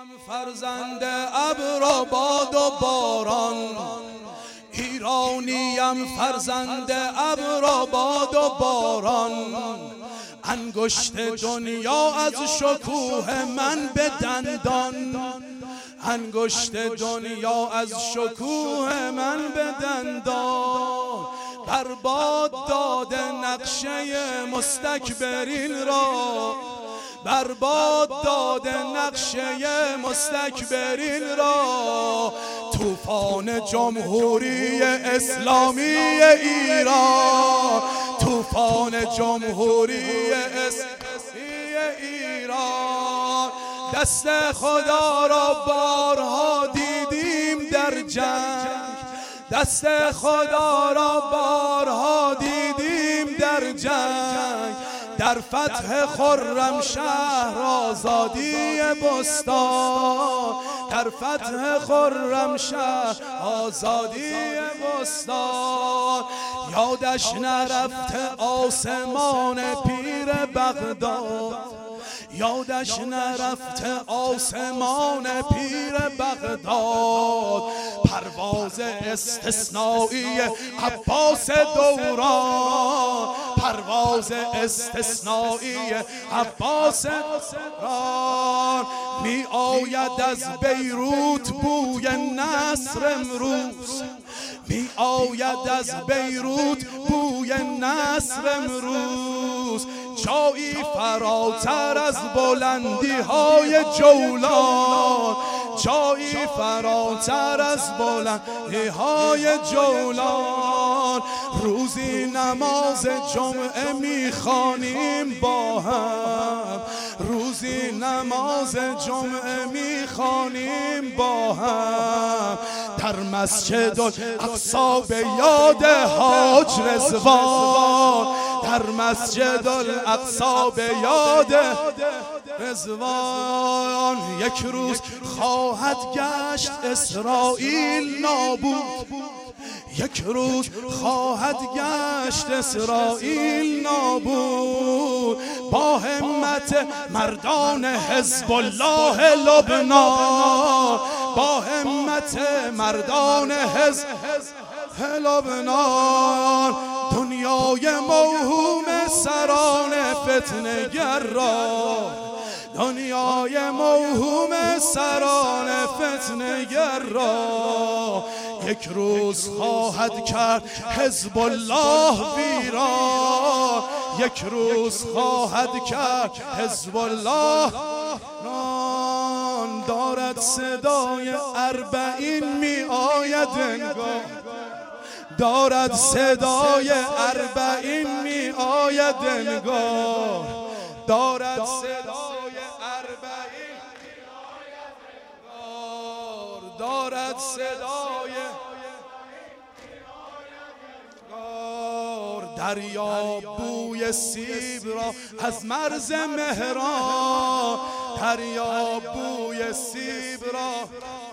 فرزند ابر و باد و باران، ایرانیم فرزند ابر و باد و باران. انگشت دنیا از شکوه من به دندان، انگشت دنیا از شکوه من به دندان. برباد داده نقشه مستکبرین را، برباد داده نقشه مستکبرین را. طوفان جمهوری اسلامی ایران، طوفان جمهوری اسلامی ایران. دست خدا را بارها دیدیم در جنگ، دست خدا را بارها دیدیم در جنگ. در فتح خرمشهر آزادی بستان، در فتح خرمشهر آزادی بستان. یادش نرفته آسمان پیر بغداد، یادش نرفته آسمان پیر بغداد. پرواز استثنایی عباس دوران، پرواز استثنایی عباس دوران. می آید از بیروت بوی نصر امروز، می آید از بیروت بوی نصر امروز. جایی فراتر از بلندی های جولان، جایی فراتر از بلندی های جولان. روزی نماز جمعه میخوانیم با هم، روزی نماز جمعه میخوانیم با هم. در مسجد الاقصی به یاد حاج رضوان، در مسجد الاقصی به یاد رضوان. یک روز خواهد گشت اسرائیل نابود، یک روز خواهد گشت اسرائیل نابود. با همت مردان حزب الله لبنان، با همت مردان حزب لبنان. دنیای موهوم سران فتنه‌گر را، دنیای موهوم سران فتنه‌گر را. یک روز خواهد کرد حزب الله ویران، یک روز خواهد کرد حزب الله ویران. دارد صدای اربعین می آید انگار، دارد صدای اربعین می آید انگار، دارد صدای اربعین می آید انگار، دارد صدای انگار. دریا بوی سیب را از مرز مهران، دریا بوی سیب را.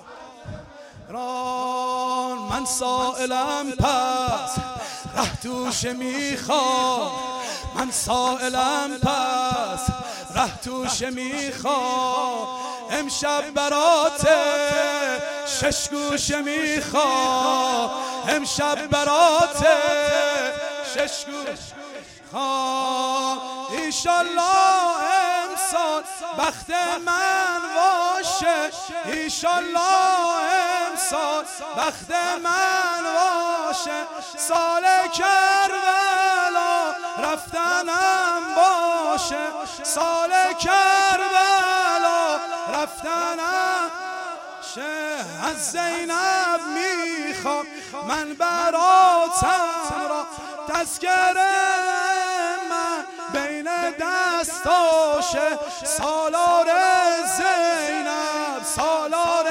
من سائلم پس ره توشه میخوام، من سائلم پس ره توشه میخوام. امشب برات شش گوشه میخوام، امشب برات شش گوشه میخوام. ایشالله امسال بخت من باشه، ایشالله امسال بخت من باشه. سال کربلا رفتنم باشه، سال کربلا رفتنم باشه. از زینب میخوام من براتم را، تذکره من بین دستاشه. سالار زینب، سالار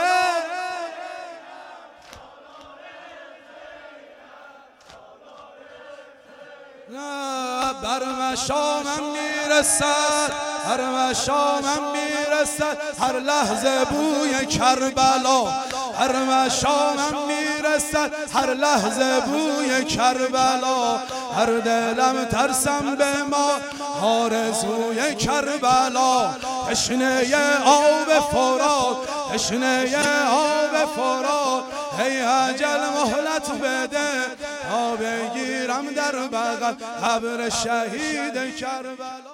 بر مشامم میرسد، هر مشامم میرسد هر لحظه بوی کربلا، هر مشامم میرسد هر لحظه بوی کربلا. هر دلم ترسم به ما آرزوی کربلا، تشنه آب فرات، تشنه آب فرات. ای اجل مهلت بده تا بگیرم در بغل قبر شهید کربلا.